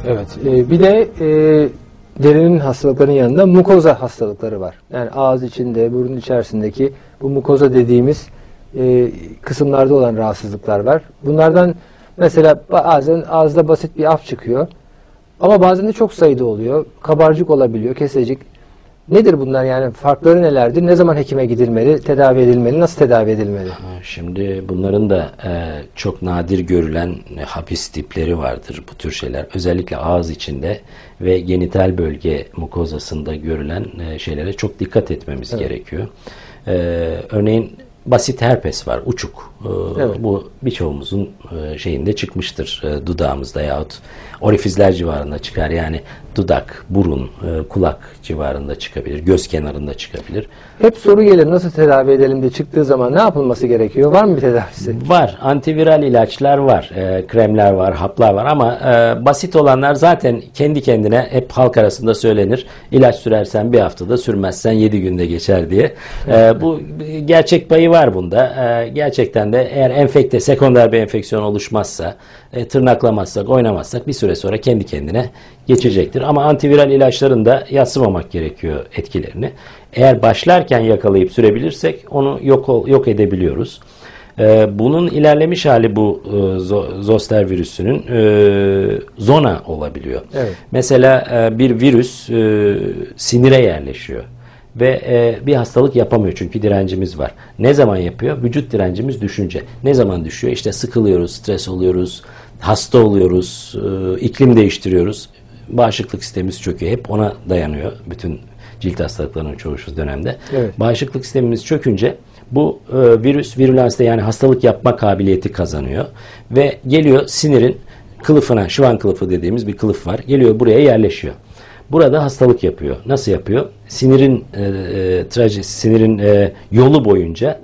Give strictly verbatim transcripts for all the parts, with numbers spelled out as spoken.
Evet. E, bir de e, derinin hastalıklarının yanında mukoza hastalıkları var. Yani ağız içinde, burun içerisindeki bu mukoza dediğimiz e, kısımlarda olan rahatsızlıklar var. Bunlardan mesela bazen ağızda basit bir af çıkıyor. Ama bazen de çok sayıda oluyor. Kabarcık olabiliyor, kesecik. Nedir bunlar yani? Farkları nelerdir? Ne zaman hekime gidilmeli, tedavi edilmeli, nasıl tedavi edilmeli? Şimdi bunların da e, çok nadir görülen e, hapis tipleri vardır bu tür şeyler. Özellikle ağız içinde ve genital bölge mukozasında görülen e, şeylere çok dikkat etmemiz evet. gerekiyor. E, örneğin basit herpes var, uçuk. E, evet. Bu birçoğumuzun e, şeyinde çıkmıştır e, dudağımızda yahut orifizler civarında çıkar. Yani dudak, burun, e, kulak civarında çıkabilir, göz kenarında çıkabilir. Hep soru gelir, nasıl tedavi edelim diye çıktığı zaman ne yapılması gerekiyor? Var mı bir tedavisi? Var. Antiviral ilaçlar var, e, kremler var, haplar var ama e, basit olanlar zaten kendi kendine hep halk arasında söylenir. İlaç sürersen bir haftada, sürmezsen yedi günde geçer diye. E, bu gerçek payı var bunda. E, gerçekten de eğer enfekte, sekonder bir enfeksiyon oluşmazsa, e, tırnaklamazsak, oynamazsak bir süre sonra kendi kendine geçecektir. Ama antiviral ilaçların da yadsımamak gerekiyor etkilerini. Eğer başlarken yakalayıp sürebilirsek onu yok yok edebiliyoruz. Ee, bunun ilerlemiş hali bu e, zoster virüsünün e, zona olabiliyor. Evet. Mesela e, bir virüs e, sinire yerleşiyor ve e, bir hastalık yapamıyor çünkü direncimiz var. Ne zaman yapıyor? Vücut direncimiz düşünce. Ne zaman düşüyor? İşte sıkılıyoruz, stres oluyoruz, hasta oluyoruz, e, iklim değiştiriyoruz. Bağışıklık sistemimiz çöküyor. Hep ona dayanıyor bütün cilt hastalıklarının çoğu şu dönemde. Evet. Bağışıklık sistemimiz çökünce bu e, virüs virülanste yani hastalık yapma kabiliyeti kazanıyor ve geliyor sinirin kılıfına, şıvan kılıfı dediğimiz bir kılıf var. Geliyor buraya yerleşiyor. Burada hastalık yapıyor. Nasıl yapıyor? Sinirin e, e, traje, sinirin e, yolu boyunca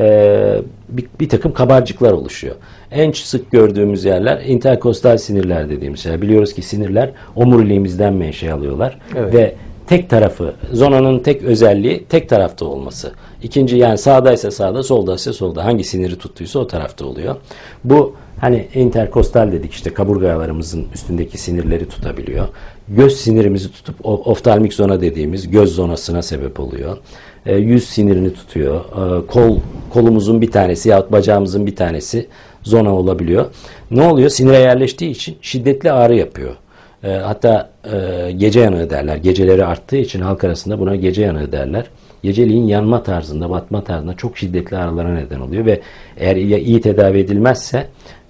e, bir, bir takım kabarcıklar oluşuyor. En sık gördüğümüz yerler interkostal sinirler dediğimiz şeyler. Biliyoruz ki sinirler omuriliğimizden menşe alıyorlar. Evet. Ve tek tarafı, zonanın tek özelliği tek tarafta olması. İkinci yani sağdaysa sağda, soldaysa solda. Hangi siniri tuttuysa o tarafta oluyor. Bu hani interkostal dedik işte kaburgalarımızın üstündeki sinirleri tutabiliyor. Göz sinirimizi tutup oftalmik zona dediğimiz göz zonasına sebep oluyor. E, yüz sinirini tutuyor. E, kol kolumuzun bir tanesi yahut bacağımızın bir tanesi zona olabiliyor. Ne oluyor? Sinire yerleştiği için şiddetli ağrı yapıyor. E, hatta e, gece yanığı derler. Geceleri arttığı için halk arasında buna gece yanığı derler. Geceliğin yanma tarzında, batma tarzında çok şiddetli ağrılara neden oluyor ve eğer iyi tedavi edilmezse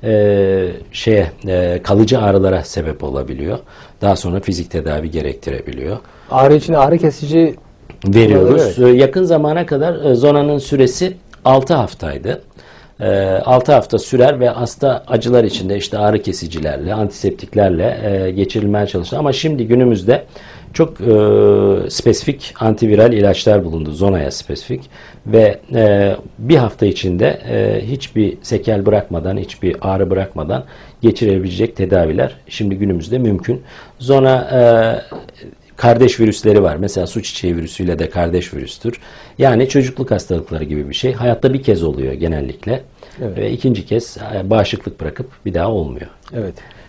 e, şeye e, kalıcı ağrılara sebep olabiliyor. Daha sonra fizik tedavi gerektirebiliyor. Ağrı için ağrı kesici veriyoruz. Evet. Yakın zamana kadar zonanın süresi altı haftaydı. altı hafta sürer ve hasta acılar içinde işte ağrı kesicilerle, antiseptiklerle geçirilmeye çalıştı. Ama şimdi günümüzde çok e, spesifik antiviral ilaçlar bulundu. Zonaya spesifik ve e, bir hafta içinde e, hiçbir sekel bırakmadan, hiçbir ağrı bırakmadan geçirebilecek tedaviler şimdi günümüzde mümkün. Zona e, kardeş virüsleri var. Mesela su çiçeği virüsüyle de kardeş virüstür. Yani çocukluk hastalıkları gibi bir şey. Hayatta bir kez oluyor genellikle. Evet. Ve ikinci kez bağışıklık bırakıp bir daha olmuyor. Evet.